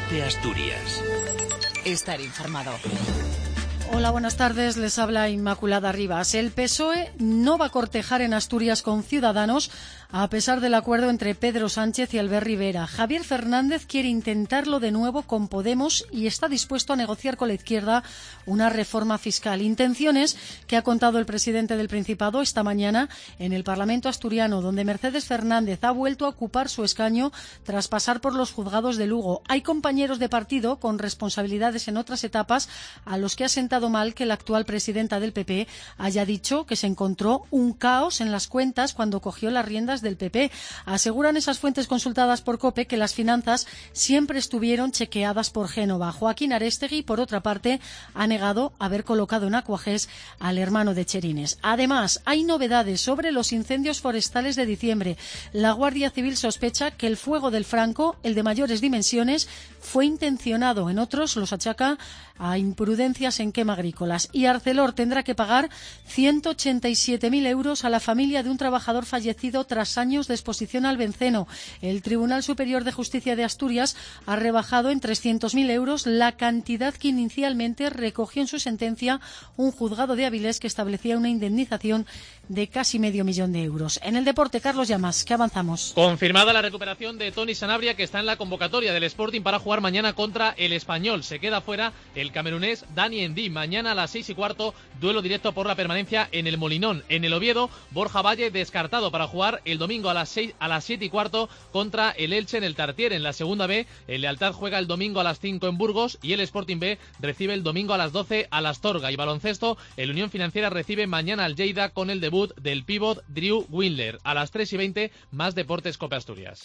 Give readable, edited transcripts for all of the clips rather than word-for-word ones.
COPE Asturias. Estar informado. Hola, buenas tardes. Les habla Inmaculada Rivas. El PSOE no va a cortejar en Asturias con Ciudadanos a pesar del acuerdo entre Pedro Sánchez y Albert Rivera. Javier Fernández quiere intentarlo de nuevo con Podemos y está dispuesto a negociar con la izquierda una reforma fiscal. Intenciones que ha contado el presidente del Principado esta mañana en el Parlamento asturiano, donde Mercedes Fernández ha vuelto a ocupar su escaño tras pasar por los juzgados de Lugo. Hay compañeros de partido con responsabilidades en otras etapas a los que ha sentado mal que la actual presidenta del PP haya dicho que se encontró un caos en las cuentas cuando cogió las riendas del PP. Aseguran esas fuentes consultadas por COPE que las finanzas siempre estuvieron chequeadas por Génova. Joaquín Arestegui, por otra parte, ha negado haber colocado en Aquagés al hermano de Cherines. Además, hay novedades sobre los incendios forestales de diciembre. La Guardia Civil sospecha que el fuego del Franco, el de mayores dimensiones, fue intencionado. En otros los achaca a imprudencias en quema agrícolas. Y Arcelor tendrá que pagar 187.000 euros a la familia de un trabajador fallecido tras años de exposición al benceno. El Tribunal Superior de Justicia de Asturias ha rebajado en 300.000 euros la cantidad que inicialmente recogió en su sentencia un juzgado de Avilés que establecía una indemnización de casi medio millón de euros. En el deporte, Carlos Llamas, ¿qué avanzamos? Confirmada la recuperación de Tony Sanabria, que está en la convocatoria del Sporting para jugar mañana contra el Español. Se queda fuera el camerunés Dani Endí. Mañana a las 6:15, duelo directo por la permanencia en el Molinón. En el Oviedo, Borja Valle descartado para jugar el domingo a las 7:15 contra el Elche en el Tartiere. En la segunda B, el Lealtad juega el domingo a las 5 en Burgos y el Sporting B recibe el domingo a las 12 a la Astorga. Y baloncesto, el Unión Financiera recibe mañana al Lleida con el debut del pívot Drew Windler. A las 3:20, más deportes COPE Asturias.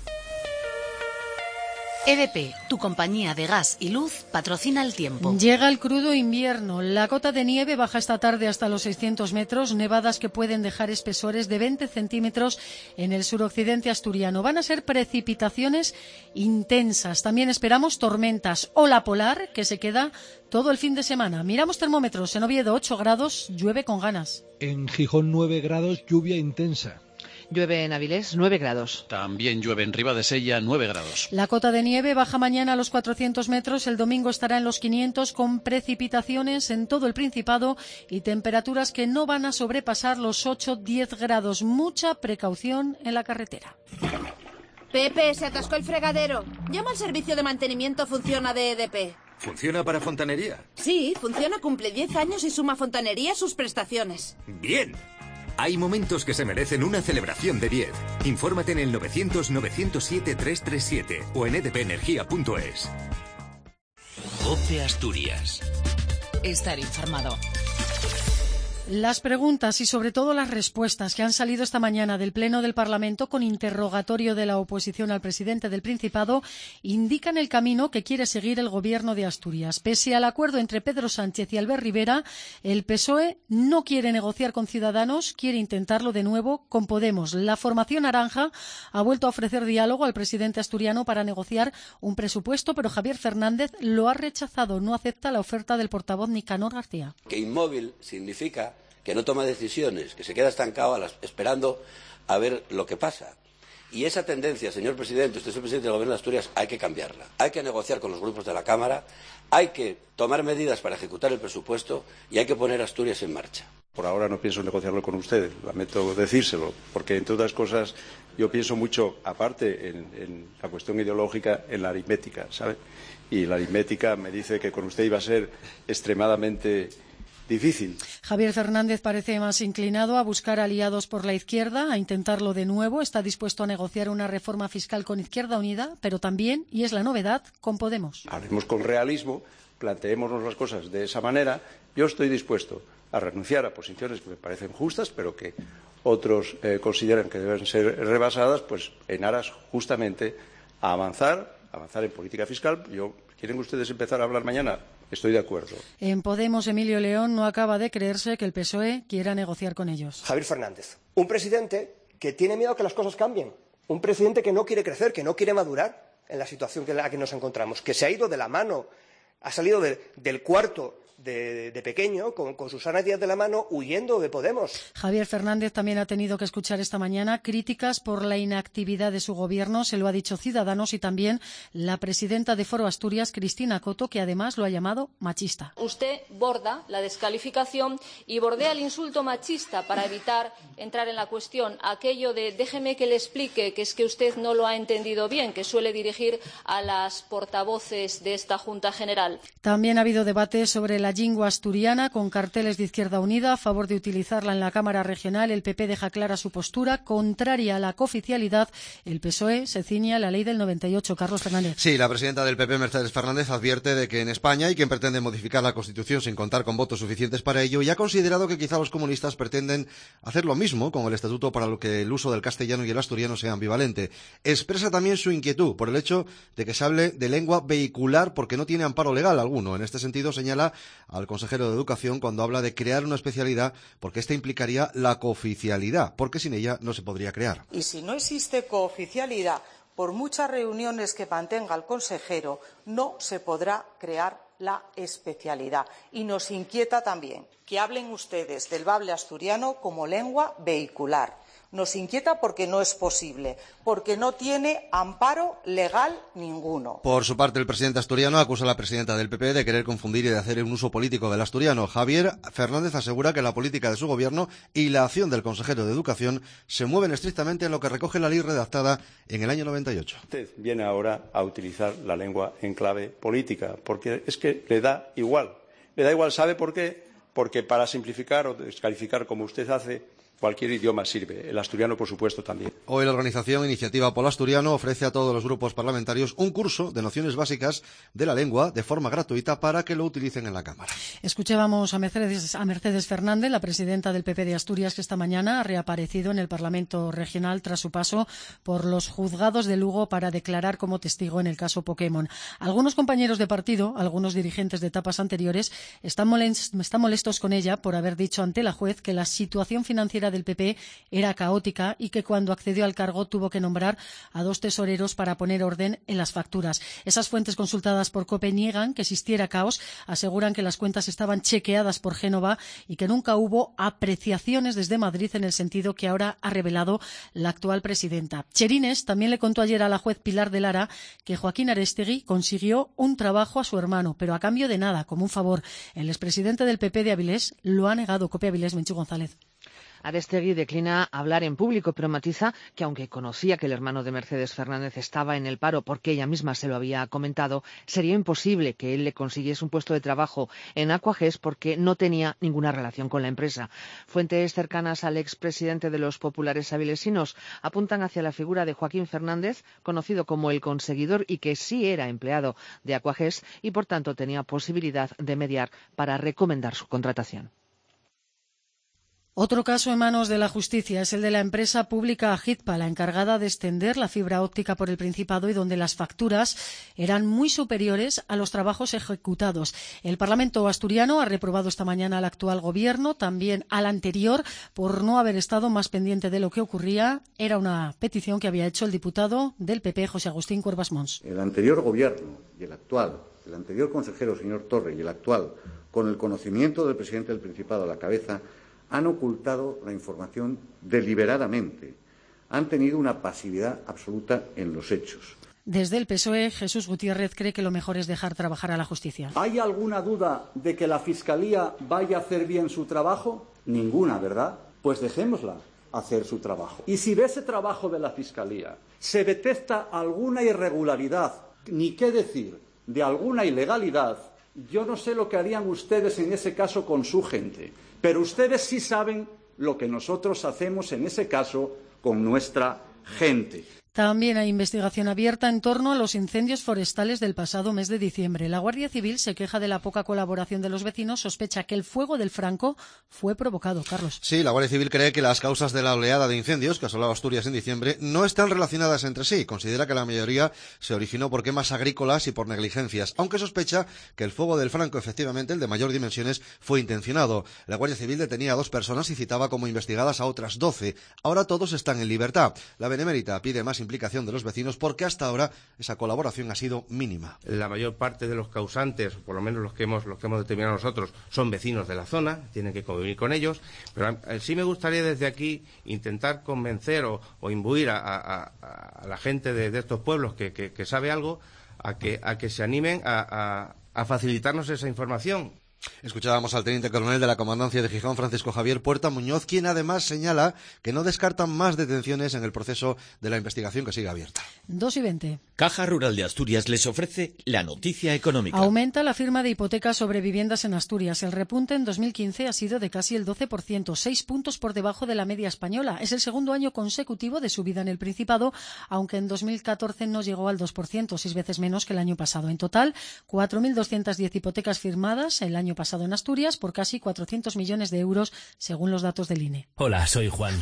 EDP, tu compañía de gas y luz, patrocina el tiempo. Llega el crudo invierno. La cota de nieve baja esta tarde hasta los 600 metros, nevadas que pueden dejar espesores de 20 centímetros en el suroccidente asturiano. Van a ser precipitaciones intensas. También esperamos tormentas. Ola polar, que se queda todo el fin de semana. Miramos termómetros. En Oviedo, 8 grados, llueve con ganas. En Gijón, 9 grados, lluvia intensa. Llueve en Avilés, 9 grados. También llueve en Ribadesella, 9 grados. La cota de nieve baja mañana a los 400 metros, el domingo estará en los 500 con precipitaciones en todo el Principado y temperaturas que no van a sobrepasar los 8-10 grados. Mucha precaución en la carretera. Pepe, se atascó el fregadero. Llama al servicio de mantenimiento Funciona de EDP. ¿Funciona para fontanería? Sí, Funciona cumple 10 años y suma Fontanería sus prestaciones. ¡Bien! Hay momentos que se merecen una celebración de 10. Infórmate en el 900-907-337 o en edpenergia.es. COPE Asturias. Estar informado. Las preguntas y sobre todo las respuestas que han salido esta mañana del Pleno del Parlamento con interrogatorio de la oposición al presidente del Principado indican el camino que quiere seguir el Gobierno de Asturias. Pese al acuerdo entre Pedro Sánchez y Albert Rivera, el PSOE no quiere negociar con Ciudadanos, quiere intentarlo de nuevo con Podemos. La formación naranja ha vuelto a ofrecer diálogo al presidente asturiano para negociar un presupuesto, pero Javier Fernández lo ha rechazado. No acepta la oferta del portavoz Nicanor García. Que inmóvil significa que no toma decisiones, que se queda estancado esperando a ver lo que pasa. Y esa tendencia, señor presidente, usted es el presidente del Gobierno de Asturias, hay que cambiarla. Hay que negociar con los grupos de la Cámara, hay que tomar medidas para ejecutar el presupuesto y hay que poner Asturias en marcha. Por ahora no pienso negociarlo con usted, lamento decírselo, porque entre otras cosas yo pienso mucho, aparte en la cuestión ideológica, en la aritmética, ¿sabe? Y la aritmética me dice que con usted iba a ser extremadamente difícil. Javier Fernández parece más inclinado a buscar aliados por la izquierda, a intentarlo de nuevo. Está dispuesto a negociar una reforma fiscal con Izquierda Unida, pero también, y es la novedad, con Podemos. Hablemos con realismo, planteémonos las cosas de esa manera. Yo estoy dispuesto a renunciar a posiciones que me parecen justas, pero que otros consideran que deben ser rebasadas, pues en aras justamente a avanzar en política fiscal. ¿Quieren ustedes empezar a hablar mañana? Estoy de acuerdo. En Podemos, Emilio León no acaba de creerse que el PSOE quiera negociar con ellos. Javier Fernández, un presidente que tiene miedo a que las cosas cambien, un presidente que no quiere crecer, que no quiere madurar en la situación en la que nos encontramos, que se ha ido de la mano, ha salido del cuarto de pequeño, con Susana Díaz de la mano, huyendo de Podemos. Javier Fernández también ha tenido que escuchar esta mañana críticas por la inactividad de su gobierno, se lo ha dicho Ciudadanos y también la presidenta de Foro Asturias, Cristina Coto, que además lo ha llamado machista. Usted borda la descalificación y bordea el insulto machista para evitar entrar en la cuestión. Aquello de déjeme que le explique, que es que usted no lo ha entendido bien, que suele dirigir a las portavoces de esta Junta General. También ha habido debate sobre la lingua asturiana con carteles de Izquierda Unida a favor de utilizarla en la Cámara Regional. El PP deja clara su postura contraria a la cooficialidad. El PSOE se ciñe a la ley del 98. Carlos Fernández. Sí, la presidenta del PP, Mercedes Fernández, advierte de que en España hay quien pretende modificar la Constitución sin contar con votos suficientes para ello y ha considerado que quizá los comunistas pretenden hacer lo mismo con el Estatuto para lo que el uso del castellano y el asturiano sea ambivalente. Expresa también su inquietud por el hecho de que se hable de lengua vehicular porque no tiene amparo legal alguno. En este sentido, señala al consejero de Educación cuando habla de crear una especialidad porque esta implicaría la cooficialidad, porque sin ella no se podría crear. Y si no existe cooficialidad, por muchas reuniones que mantenga el consejero, no se podrá crear la especialidad. Y nos inquieta también que hablen ustedes del bable asturiano como lengua vehicular. Nos inquieta porque no es posible, porque no tiene amparo legal ninguno. Por su parte, el presidente asturiano acusa a la presidenta del PP de querer confundir y de hacer un uso político del asturiano. Javier Fernández asegura que la política de su gobierno y la acción del consejero de Educación se mueven estrictamente en lo que recoge la ley redactada en el año 98. Usted viene ahora a utilizar la lengua en clave política, porque es que le da igual. Le da igual, ¿sabe por qué? Porque para simplificar o descalificar como usted hace, cualquier idioma sirve, el asturiano por supuesto también. Hoy la organización Iniciativa Polo Asturiano ofrece a todos los grupos parlamentarios un curso de nociones básicas de la lengua de forma gratuita para que lo utilicen en la Cámara. Escuchábamos a Mercedes Fernández, la presidenta del PP de Asturias, que esta mañana ha reaparecido en el Parlamento Regional tras su paso por los juzgados de Lugo para declarar como testigo en el caso Pokémon. Algunos compañeros de partido, algunos dirigentes de etapas anteriores, están molestos con ella por haber dicho ante la juez que la situación financiera del PP era caótica y que cuando accedió al cargo tuvo que nombrar a 2 tesoreros para poner orden en las facturas. Esas fuentes consultadas por COPE niegan que existiera caos, aseguran que las cuentas estaban chequeadas por Génova y que nunca hubo apreciaciones desde Madrid en el sentido que ahora ha revelado la actual presidenta. Cherines también le contó ayer a la juez Pilar de Lara que Joaquín Arestegui consiguió un trabajo a su hermano, pero a cambio de nada, como un favor. El expresidente del PP de Avilés lo ha negado. COPE Avilés, Menchu González. Arestegui declina hablar en público, pero matiza que aunque conocía que el hermano de Mercedes Fernández estaba en el paro porque ella misma se lo había comentado, sería imposible que él le consiguiese un puesto de trabajo en Aquages porque no tenía ninguna relación con la empresa. Fuentes cercanas al expresidente de los populares avilesinos apuntan hacia la figura de Joaquín Fernández, conocido como el conseguidor y que sí era empleado de Aquages y por tanto tenía posibilidad de mediar para recomendar su contratación. Otro caso en manos de la justicia es el de la empresa pública Agitpa, la encargada de extender la fibra óptica por el Principado y donde las facturas eran muy superiores a los trabajos ejecutados. El Parlamento asturiano ha reprobado esta mañana al actual gobierno, también al anterior, por no haber estado más pendiente de lo que ocurría. Era una petición que había hecho el diputado del PP, José Agustín Cuervas Mons. El anterior gobierno y el actual, el anterior consejero, señor Torre, y el actual, con el conocimiento del presidente del Principado a la cabeza, han ocultado la información deliberadamente. Han tenido una pasividad absoluta en los hechos. Desde el PSOE, Jesús Gutiérrez cree que lo mejor es dejar trabajar a la justicia. ¿Hay alguna duda de que la Fiscalía vaya a hacer bien su trabajo? Ninguna, ¿verdad? Pues dejémosla hacer su trabajo. Y si de ese trabajo de la Fiscalía se detecta alguna irregularidad, ni qué decir, de alguna ilegalidad, yo no sé lo que harían ustedes en ese caso con su gente. Pero ustedes sí saben lo que nosotros hacemos en ese caso con nuestra gente. También hay investigación abierta en torno a los incendios forestales del pasado mes de diciembre. La Guardia Civil se queja de la poca colaboración de los vecinos, sospecha que el fuego del Franco fue provocado. Carlos. Sí, la Guardia Civil cree que las causas de la oleada de incendios que asoló Asturias en diciembre no están relacionadas entre sí. Considera que la mayoría se originó por quemas agrícolas y por negligencias, aunque sospecha que el fuego del Franco, efectivamente el de mayor dimensiones, fue intencionado. La Guardia Civil detenía a 2 personas y citaba como investigadas a otras 12. Ahora todos están en libertad. La Benemérita pide más implicación de los vecinos, porque hasta ahora esa colaboración ha sido mínima. La mayor parte de los causantes, por lo menos los que hemos determinado nosotros, son vecinos de la zona, tienen que convivir con ellos, pero sí me gustaría desde aquí intentar convencer o imbuir a la gente de estos pueblos que sabe algo a que se animen a facilitarnos esa información. Escuchábamos al teniente coronel de la Comandancia de Gijón, Francisco Javier Puerta Muñoz, quien además señala que no descartan más detenciones en el proceso de la investigación que sigue abierta. 2:20. Caja Rural de Asturias les ofrece la noticia económica. Aumenta la firma de hipotecas sobre viviendas en Asturias. El repunte en 2015 ha sido de casi el 12%, 6 puntos por debajo de la media española. Es el segundo año consecutivo de subida en el Principado, aunque en 2014 no llegó al 2%, 6 veces menos que el año pasado. En total, 4.210 hipotecas firmadas el año pasado en Asturias por casi 400 millones de euros, según los datos del INE. Hola, soy Juan.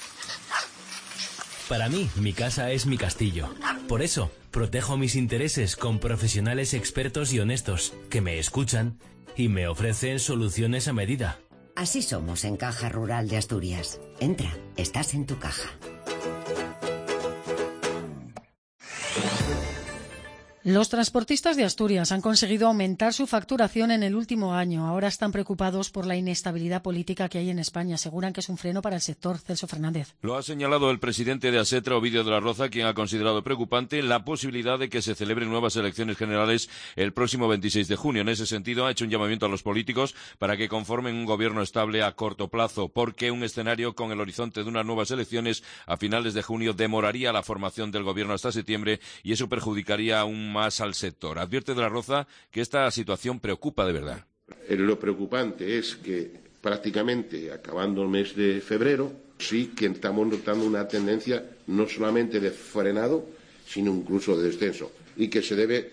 Para mí, mi casa es mi castillo. Por eso, protejo mis intereses con profesionales expertos y honestos, que me escuchan y me ofrecen soluciones a medida. Así somos en Caja Rural de Asturias. Entra, estás en tu caja. Los transportistas de Asturias han conseguido aumentar su facturación en el último año. Ahora están preocupados por la inestabilidad política que hay en España. Aseguran que es un freno para el sector. Celso Fernández. Lo ha señalado el presidente de Asetra, Ovidio de la Roza, quien ha considerado preocupante la posibilidad de que se celebren nuevas elecciones generales el próximo 26 de junio. En ese sentido, ha hecho un llamamiento a los políticos para que conformen un gobierno estable a corto plazo, porque un escenario con el horizonte de unas nuevas elecciones a finales de junio demoraría la formación del gobierno hasta septiembre y eso perjudicaría aún más al sector. Advierte de la Roza que esta situación preocupa de verdad. Lo preocupante es que prácticamente acabando el mes de febrero sí que estamos notando una tendencia no solamente de frenado, sino incluso de descenso, y que se debe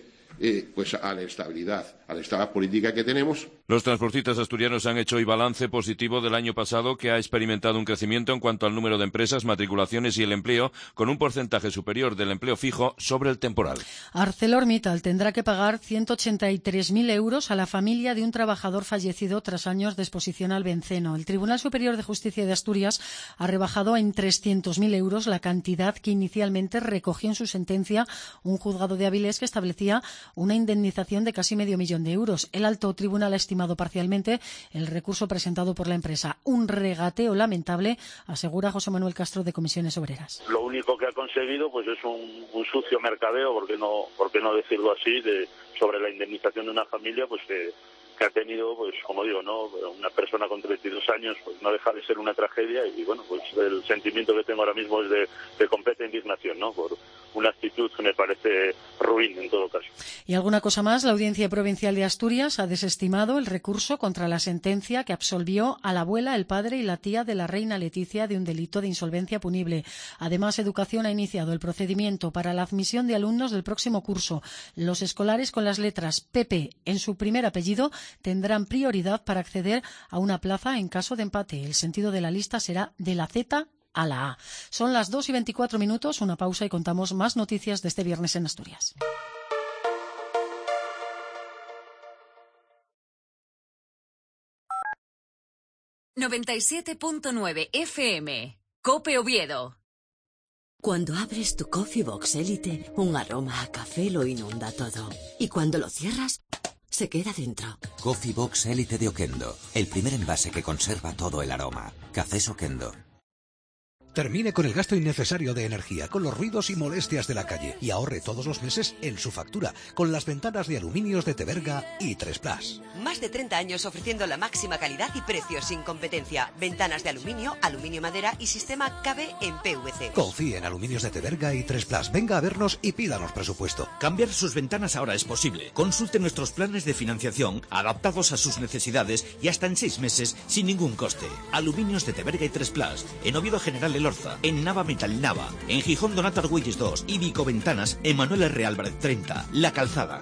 a la estabilidad política que tenemos. Los transportistas asturianos han hecho hoy balance positivo del año pasado, que ha experimentado un crecimiento en cuanto al número de empresas, matriculaciones y el empleo, con un porcentaje superior del empleo fijo sobre el temporal. ArcelorMittal tendrá que pagar 183.000 euros a la familia de un trabajador fallecido tras años de exposición al benceno. El Tribunal Superior de Justicia de Asturias ha rebajado en 300.000 euros la cantidad que inicialmente recogió en su sentencia un juzgado de Avilés que establecía una indemnización de casi medio millón de euros. El alto tribunal ha estimado parcialmente el recurso presentado por la empresa. Un regateo lamentable, asegura José Manuel Castro de Comisiones Obreras. Lo único que ha conseguido pues es un sucio mercadeo, por qué no decirlo así, sobre la indemnización de una familia pues que ha tenido, pues como digo, no, una persona con 32 años, pues no deja de ser una tragedia y bueno, pues el sentimiento que tengo ahora mismo es de completa indignación, ¿no? Por una actitud que me parece ruin en todo caso. Y alguna cosa más, la Audiencia Provincial de Asturias ha desestimado el recurso contra la sentencia que absolvió a la abuela, el padre y la tía de la reina Leticia de un delito de insolvencia punible. Además, Educación ha iniciado el procedimiento para la admisión de alumnos del próximo curso. Los escolares con las letras PP en su primer apellido tendrán prioridad para acceder a una plaza en caso de empate. El sentido de la lista será de la Z a la A. Son las 2:24, una pausa y contamos más noticias de este viernes en Asturias. ...97.9 FM... Cope Oviedo. Cuando abres tu Coffee Box Elite, un aroma a café lo inunda todo. Y cuando lo cierras, se queda dentro. Coffee Box Elite de Oquendo, el primer envase que conserva todo el aroma. Cafés Oquendo. Termine con el gasto innecesario de energía, con los ruidos y molestias de la calle y ahorre todos los meses en su factura con las ventanas de aluminios de Teberga y 3+. Más de 30 años ofreciendo la máxima calidad y precios sin competencia. Ventanas de aluminio, aluminio madera y sistema KB en PVC. Confíe en Aluminios de Teberga y 3+. Venga a vernos y pídanos presupuesto. Cambiar sus ventanas ahora es posible. Consulte nuestros planes de financiación adaptados a sus necesidades y hasta en 6 meses sin ningún coste. Aluminios de Teberga y 3+. En Oviedo General Elorza, en Nava Metal Nava, en Gijón Donato Argüelles 2 y Vico Ventanas en Manuel R. Álvarez 30. La Calzada.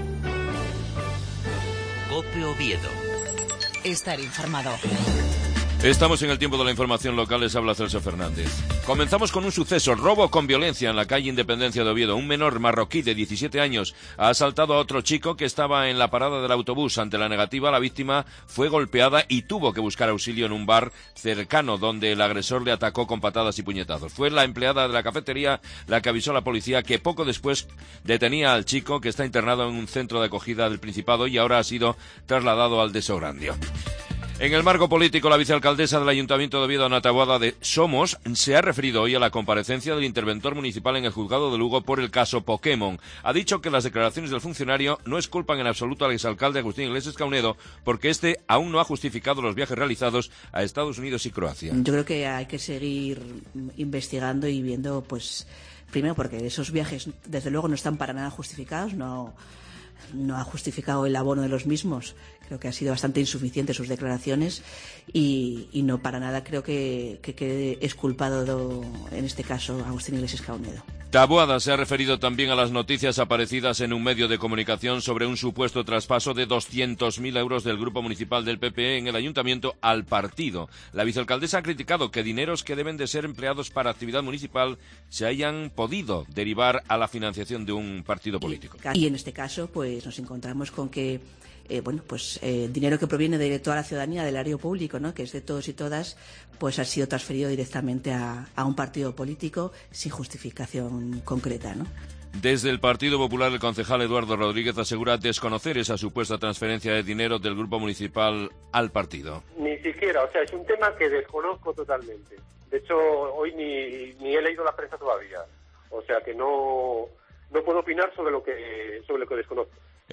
Cope Oviedo. Estar informado. Estamos en el tiempo de la información local, les habla Celso Fernández. Comenzamos con un suceso, robo con violencia en la calle Independencia de Oviedo. Un menor marroquí de 17 años ha asaltado a otro chico que estaba en la parada del autobús. Ante la negativa, la víctima fue golpeada y tuvo que buscar auxilio en un bar cercano, donde el agresor le atacó con patadas y puñetazos. Fue la empleada de la cafetería la que avisó a la policía, que poco después detenía al chico, que está internado en un centro de acogida del Principado y ahora ha sido trasladado al de Sograndio. En el marco político, la vicealcaldesa del Ayuntamiento de Oviedo, Ana Taboada de Somos, se ha referido hoy a la comparecencia del interventor municipal en el juzgado de Lugo por el caso Pokémon. Ha dicho que las declaraciones del funcionario no exculpan en absoluto al exalcalde Agustín Iglesias Caunedo, porque este aún no ha justificado los viajes realizados a Estados Unidos y Croacia. Yo creo que hay que seguir investigando y viendo, pues, primero porque esos viajes desde luego no están para nada justificados, no ha justificado el abono de los mismos. Creo que ha sido bastante insuficiente sus declaraciones y no para nada creo que quede exculpado en este caso Agustín Iglesias Caunedo. Taboada se ha referido también a las noticias aparecidas en un medio de comunicación sobre un supuesto traspaso de 200.000 euros del grupo municipal del PP en el ayuntamiento al partido. La vicealcaldesa ha criticado que dineros que deben de ser empleados para actividad municipal se hayan podido derivar a la financiación de un partido político. Y en este caso, pues nos encontramos con que dinero que proviene de toda la ciudadanía, del erario público, ¿no?, que es de todos y todas, pues ha sido transferido directamente a un partido político sin justificación concreta, ¿no? Desde el Partido Popular, el concejal Eduardo Rodríguez asegura desconocer esa supuesta transferencia de dinero del grupo municipal al partido. Ni siquiera, o sea, es un tema que desconozco totalmente. De hecho, hoy ni he leído la prensa todavía. O sea, que no puedo opinar sobre lo que desconozco.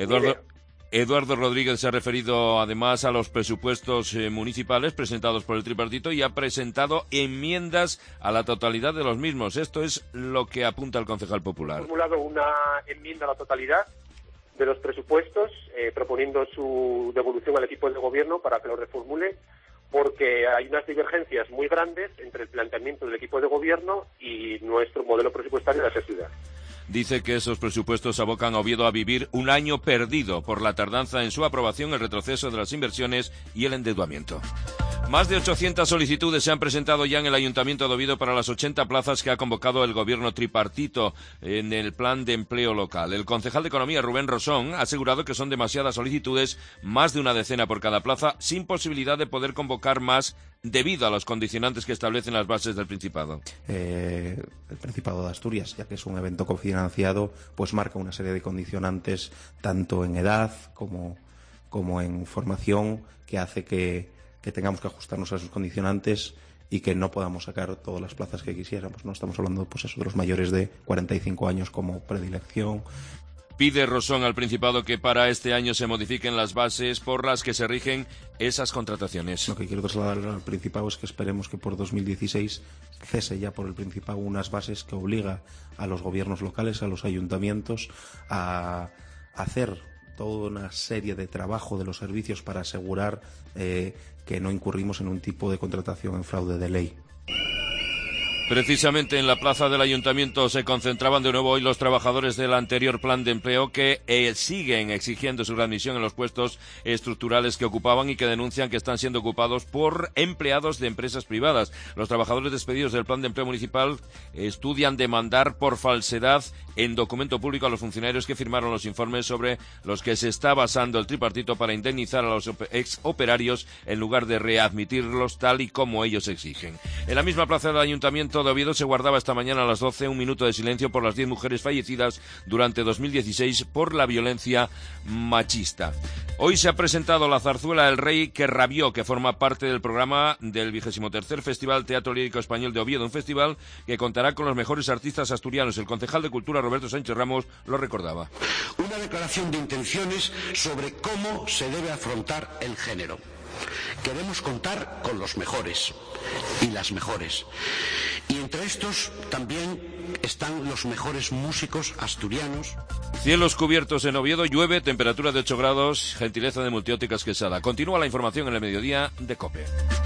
Eduardo Rodríguez se ha referido además a los presupuestos municipales presentados por el tripartito y ha presentado enmiendas a la totalidad de los mismos. Esto es lo que apunta el concejal popular. Ha formulado una enmienda a la totalidad de los presupuestos, proponiendo su devolución al equipo de gobierno para que lo reformule, porque hay unas divergencias muy grandes entre el planteamiento del equipo de gobierno y nuestro modelo presupuestario de la ciudad. Dice que esos presupuestos abocan a Oviedo a vivir un año perdido por la tardanza en su aprobación, el retroceso de las inversiones y el endeudamiento. Más de 800 solicitudes se han presentado ya en el Ayuntamiento de Oviedo para las 80 plazas que ha convocado el gobierno tripartito en el plan de empleo local. El concejal de Economía, Rubén Rosón, ha asegurado que son demasiadas solicitudes, más de una decena por cada plaza, sin posibilidad de poder convocar más debido a los condicionantes que establecen las bases del Principado. El Principado de Asturias, ya que es un evento cofinanciado, pues marca una serie de condicionantes tanto en edad como en formación, que hace que tengamos que ajustarnos a esos condicionantes y que no podamos sacar todas las plazas que quisiéramos. No estamos hablando, pues eso, de los mayores de 45 años como predilección. Pide Rosón al Principado que para este año se modifiquen las bases por las que se rigen esas contrataciones. Lo que quiero trasladar al Principado es que esperemos que por 2016 cese ya por el Principado unas bases que obliga a los gobiernos locales, a los ayuntamientos, a hacer toda una serie de trabajo de los servicios para asegurar que no incurrimos en un tipo de contratación en fraude de ley. Precisamente en la plaza del Ayuntamiento se concentraban de nuevo hoy los trabajadores del anterior plan de empleo que siguen exigiendo su readmisión en los puestos estructurales que ocupaban y que denuncian que están siendo ocupados por empleados de empresas privadas. Los trabajadores despedidos del plan de empleo municipal estudian demandar por falsedad en documento público a los funcionarios que firmaron los informes sobre los que se está basando el tripartito para indemnizar a los exoperarios en lugar de readmitirlos tal y como ellos exigen. En la misma plaza del Ayuntamiento de Oviedo se guardaba esta mañana a las 12 un minuto de silencio por las 10 mujeres fallecidas durante 2016 por la violencia machista. Hoy se ha presentado la zarzuela El Rey que rabió, que forma parte del programa del 23º Festival Teatro Lírico Español de Oviedo, un festival que contará con los mejores artistas asturianos. El concejal de Cultura, Roberto Sánchez Ramos, lo recordaba. Una declaración de intenciones sobre cómo se debe afrontar el género. Queremos contar con los mejores y las mejores. Y entre estos también están los mejores músicos asturianos. Cielos cubiertos en Oviedo, llueve, temperatura de 8 grados, gentileza de Multiópticas Quesada. Continúa la información en el mediodía de COPE.